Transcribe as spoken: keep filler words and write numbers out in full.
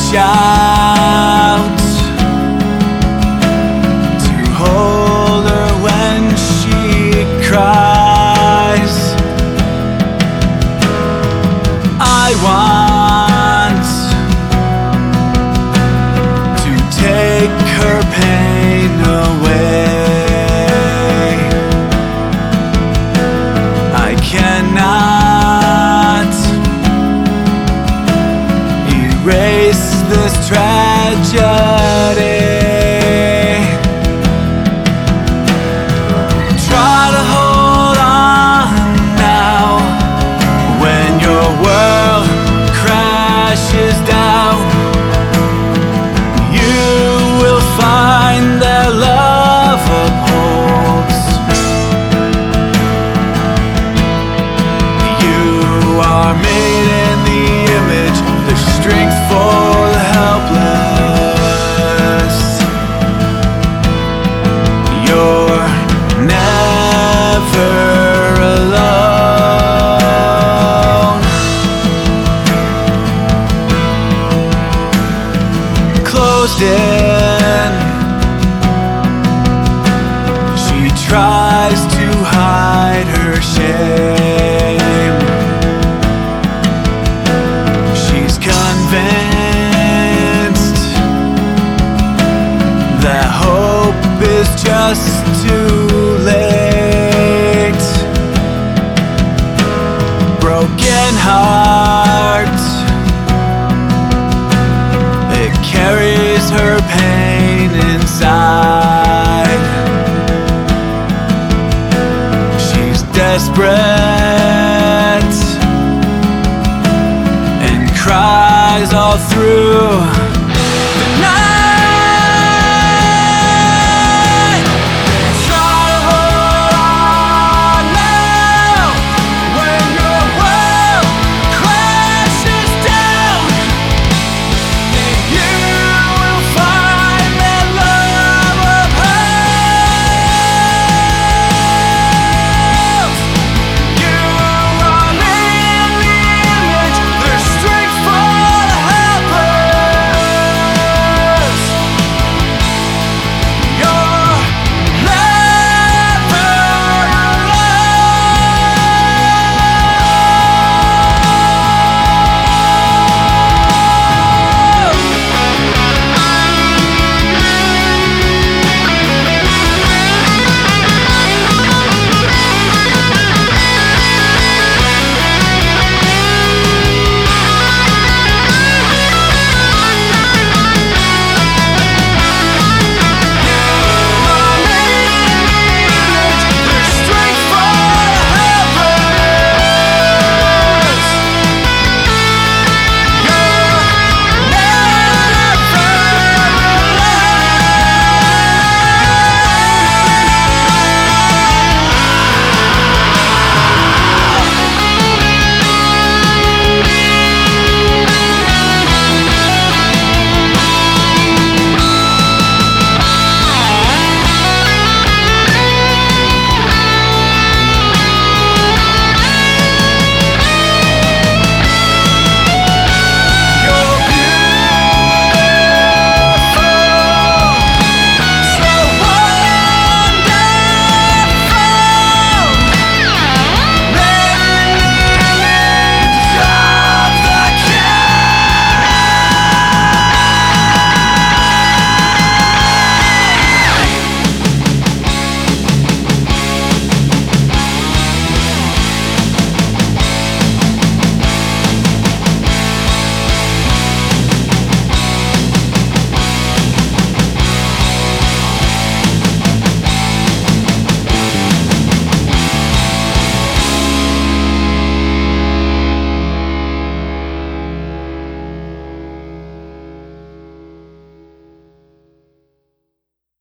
reach out to hold her when she cries. I want to take her pain away. I cannot erase this tragedy. Try to hold on now when your world crashes down. You will find that love upholds. You are made in the image, there's strength for the helpless. You're never alone. Closed in, she tries to hide her shame. She's convinced that hope is just too late. Broken heart, it carries her pain inside. She's desperate and cries all through